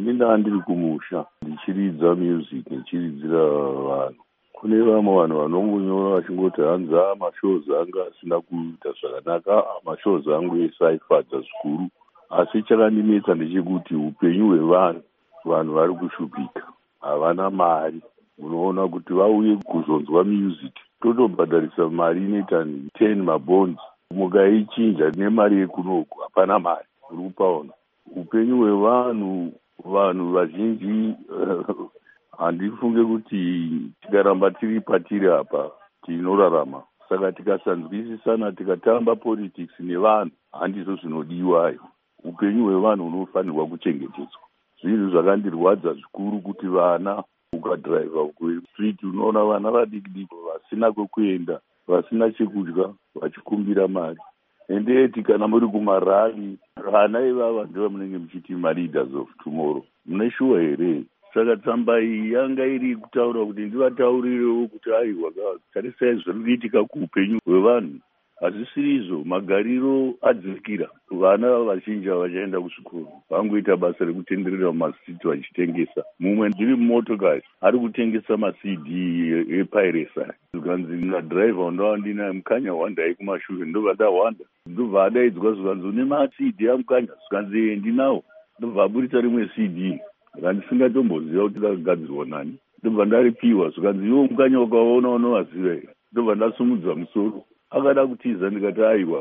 ndiri kumusha ndichiridza music, ndichiridzira vanhu. Kune vamwe vanhu vanongonyora vachingoti hanzi mashows anga asina kuita zvakanaka, mashows angu ese aifadza zvikuru. Asi chakandinetsa ndechekuti upenyu hwevanhu, vanhu vari kushupika, havana mari. Unoona kuti vauye kuzonzwa music, totobhadharisa mari inoita 10 mabonzi, mukaichinja nemari yekunoku hapana mari. Uri kupaona upenyu hwevanhu, vanhu vazhinji handifunge kuti tikaramba tiri patiri apa tinorarama. Saka tikasanzwisisana, tikatamba politics nevanhu, handizvo zvinodiwayo. Upenyu hwevanhu hunofanirwa kuchengetedzwa. Zvinhu zvakandirwadza zvikuru kuti vana ukadhiraivha kustreet unoona vana vadiki vasina kwekuenda, vasina chekudya, vachikumbira mari. Ende kana muri kumarali, vana ivava ndivo munenge muchiti maleaders of tomorrow. Mune shuwa here? Saka tsamba iyi yanga iri kutaura kuti ndivataurirewo kuti aiwa, tarisai zviri kuitika kuupenyu hwevanhu. Hazvisiri izvo, magariro adzikira. Vana vazhinji havachaenda kuzvikoro, vangoita basa rekutenderera mumasiti vachitengesa. Mumwe ndiri mumotokari ari kutengesa maCD epiresa. Zvikanzi nadhiraivha undava ndina mukanya wandai kumashure, ndobva ndahwanda. Ndobva adaidzwa zvikanzi une maCD amukanya, zvikanzi ndinawo. Ndobva aburitsa rimwe CD randisingatomboziva kuti rakagadzirwa nani. Ndobva ndaripiwa zvikanzi iwo mukanya wakaona unovaziva here. Ndobva ndasumudza musoro. Akada kutiza ndikati aiwa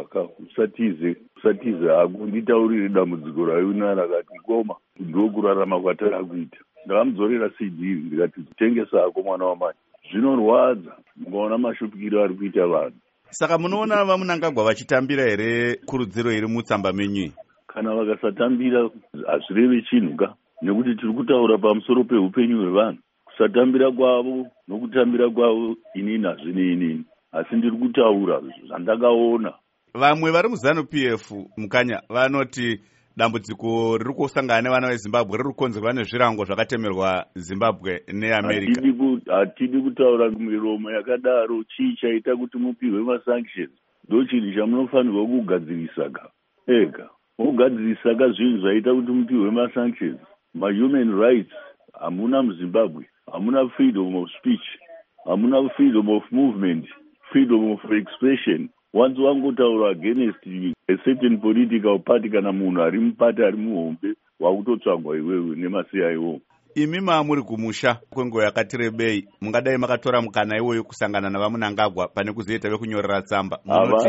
usatize hako, nditaurire dambudziko raiunaro. Akati koma ndokurarama kwatara kuita. Ndakamudzorera CD ndikati tengesa hako mwana wamai. Zvinorwadza mukaona mashupikiro ari kuita vanhu. Saka munoona vaMunangagwa vachitambira here kurudziro iri mutsamba menyu? Kana vakasatambira hazvirevi chinhu ka, nekuti tiri kutaura pamusoro peupenyu hwevanhu. Kusatambira kwavo nokutambira kwavo inini hazvine inini, asi ndiri kutaura zvandakaona. Vamwe vari muZANU-PF mukanya vanoti dambudziko riri kusangana nevana veZimbabwe riri kukonzerwa nezvirango zvakatemerwa Zimbabwe neAmerica. Hatidi kutaura miromo yakadaro. Chii chaita kuti mupihwe masanctions? Ndo chinhu chamunofanirwa kugadzirisa ka ega. Mogadzirisa ka zvinhu zvaita kuti mupihwe masanctions. Mahuman rights hamuna muZimbabwe, hamuna freedom of speech, hamuna freedom of movement, freedom of expression. Once wangotaura against a certain political party, kana munhu ari mupati ari muhombe, wakutotsvagwa iwewe nemasiyaiwo. Imi maamuri kumusha kwenguva yakati rebei, mungadai makatora mukana iwoyo kusangana navaMunangagwa pane kuzoita vekunyorera tsamba?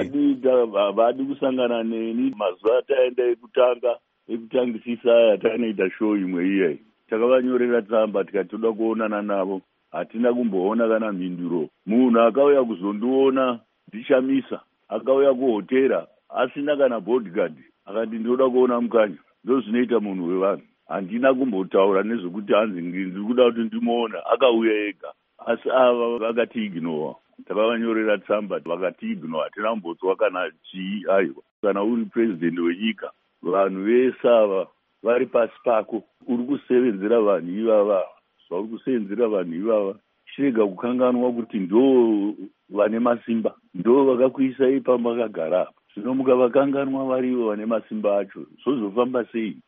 Havadi kusangana neni. Mazuva ataenda ekutangisisa aya tanoita show imwe iyai, takavanyorera tsamba tikati toda kuonana navo. Hatina kumboona kana mhinduro. Munhu akauya kuzondiona ndichamisa, akauya kuhotera asina kana bodyguard, akati ndoda kuona mukanya. Ndo zvinoita munhu wevanhu. Handina kumbotaura nezvekuti hanzi ndiri kuda kuti ndimuona, akauya ega. Asi ava vakati ignore. Takavanyorera tsamba vakati ignore, hatina kumbotswa kana chii. Aiwa, kana uri president wenyika, vanhu vese ava vari pasi pako, uri kusevenzera vanhu ivava. Zvauri kusevenzera vanhu ivava, chirega kukanganwa kuti ndo vane masimba, ndo vakakuisa ipamba vakagara apa. Zvino mukavakanganwa varivo vane masimba acho, zvozofamba sei?